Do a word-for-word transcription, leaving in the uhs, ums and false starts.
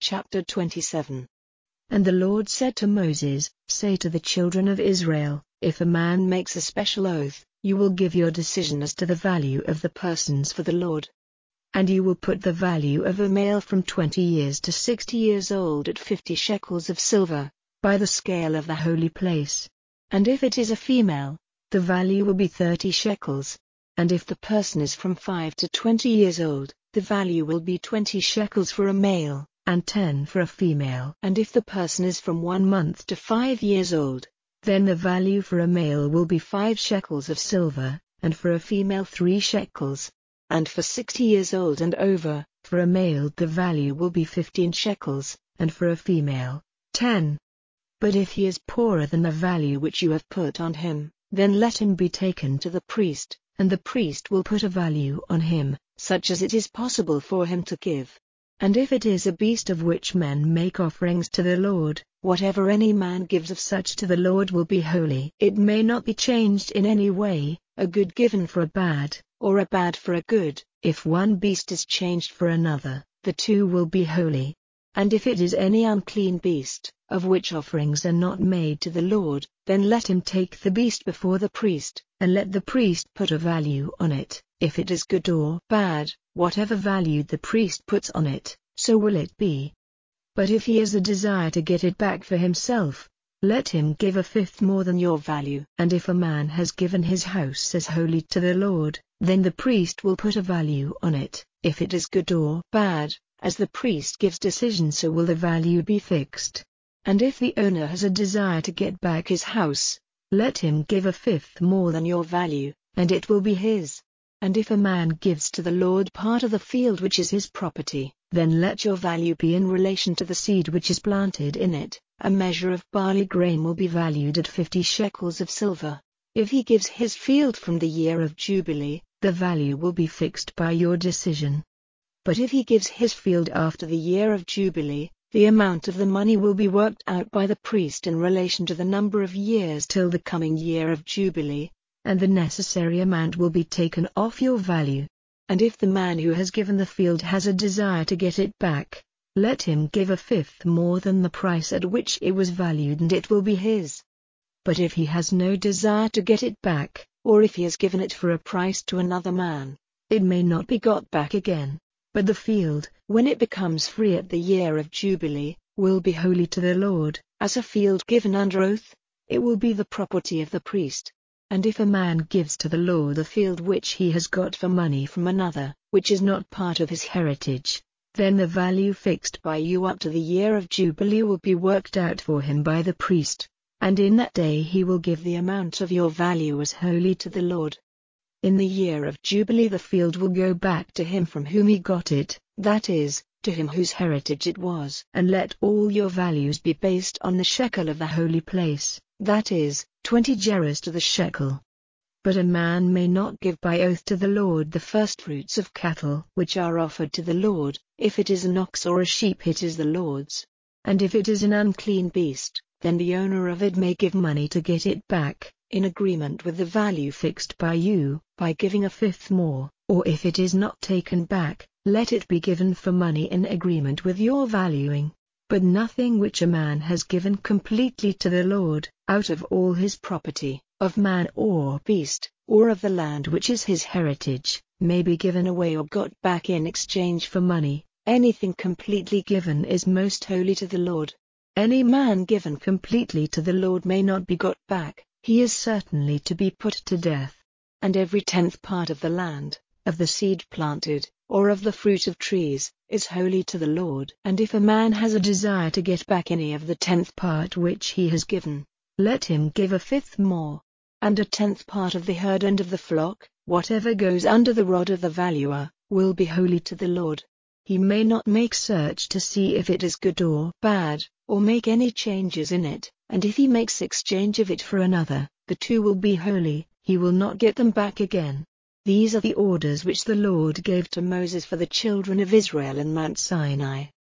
Chapter twenty-seven. And the Lord said to Moses, Say to the children of Israel, if a man makes a special oath, you will give your decision as to the value of the persons for the Lord. And you will put the value of a male from twenty years to sixty years old at fifty shekels of silver, by the scale of the holy place. And if it is a female, the value will be thirty shekels. And if the person is from five to twenty years old, the value will be twenty shekels for a male, and ten for a female. And if the person is from one month to five years old, then the value for a male will be five shekels of silver, and for a female three shekels. And for sixty years old and over, for a male the value will be fifteen shekels, and for a female, ten. But if he is poorer than the value which you have put on him, then let him be taken to the priest, and the priest will put a value on him, such as it is possible for him to give. And if it is a beast of which men make offerings to the Lord, whatever any man gives of such to the Lord will be holy. It may not be changed in any way, a good given for a bad, or a bad for a good. If one beast is changed for another, the two will be holy. And if it is any unclean beast, of which offerings are not made to the Lord, then let him take the beast before the priest, and let the priest put a value on it. If it is good or bad, whatever value the priest puts on it, so will it be. But if he has a desire to get it back for himself, let him give a fifth more than your value. And if a man has given his house as holy to the Lord, then the priest will put a value on it. If it is good or bad, as the priest gives decision, so will the value be fixed. And if the owner has a desire to get back his house, let him give a fifth more than your value, and it will be his. And if a man gives to the Lord part of the field which is his property, then let your value be in relation to the seed which is planted in it. A measure of barley grain will be valued at fifty shekels of silver. If he gives his field from the year of Jubilee, the value will be fixed by your decision. But if he gives his field after the year of Jubilee, the amount of the money will be worked out by the priest in relation to the number of years till the coming year of Jubilee, and the necessary amount will be taken off your value. And if the man who has given the field has a desire to get it back, let him give a fifth more than the price at which it was valued, and it will be his. But if he has no desire to get it back, or if he has given it for a price to another man, it may not be got back again. But the field, when it becomes free at the year of Jubilee, will be holy to the Lord. As a field given under oath, it will be the property of the priest. And if a man gives to the Lord a field which he has got for money from another, which is not part of his heritage, then the value fixed by you up to the year of Jubilee will be worked out for him by the priest, and in that day he will give the amount of your value as holy to the Lord. In the year of Jubilee the field will go back to him from whom he got it, that is, to him whose heritage it was. And let all your values be based on the shekel of the holy place, that is, twenty gerahs to the shekel. But a man may not give by oath to the Lord the firstfruits of cattle which are offered to the Lord. If it is an ox or a sheep, it is the Lord's. And if it is an unclean beast, then the owner of it may give money to get it back, in agreement with the value fixed by you, by giving a fifth more. Or if it is not taken back, let it be given for money in agreement with your valuing. But nothing which a man has given completely to the Lord, out of all his property, of man or beast, or of the land which is his heritage, may be given away or got back in exchange for money. Anything completely given is most holy to the Lord. Any man given completely to the Lord may not be got back, he is certainly to be put to death. And every tenth part of the land, of the seed planted, or of the fruit of trees, is holy to the Lord. And if a man has a desire to get back any of the tenth part which he has given, let him give a fifth more. And a tenth part of the herd and of the flock, whatever goes under the rod of the valuer, will be holy to the Lord. He may not make search to see if it is good or bad, or make any changes in it, and if he makes exchange of it for another, the two will be holy, he will not get them back again. These are the orders which the Lord gave to Moses for the children of Israel in Mount Sinai.